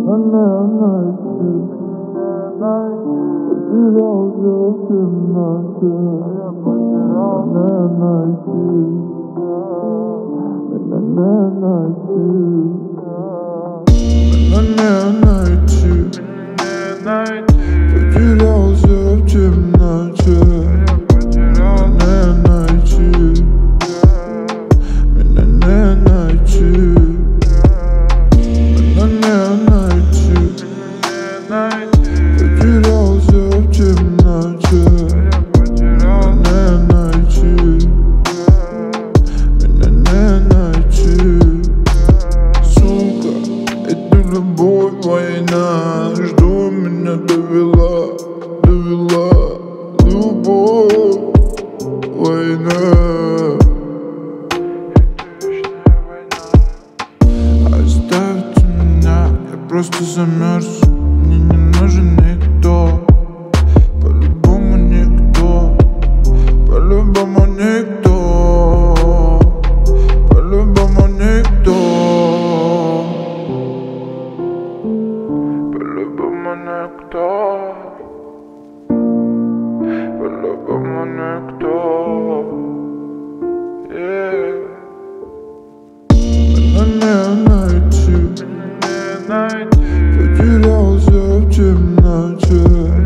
Потерялся в темноте. Война, что меня довела любовь, война. Оставьте меня, я просто замерз. Мне не нужен никто, по-любому никто, по-любому никто, по-любому никто. По-любому никто, по-любому никто. Меня не найти, потерялся в темноте.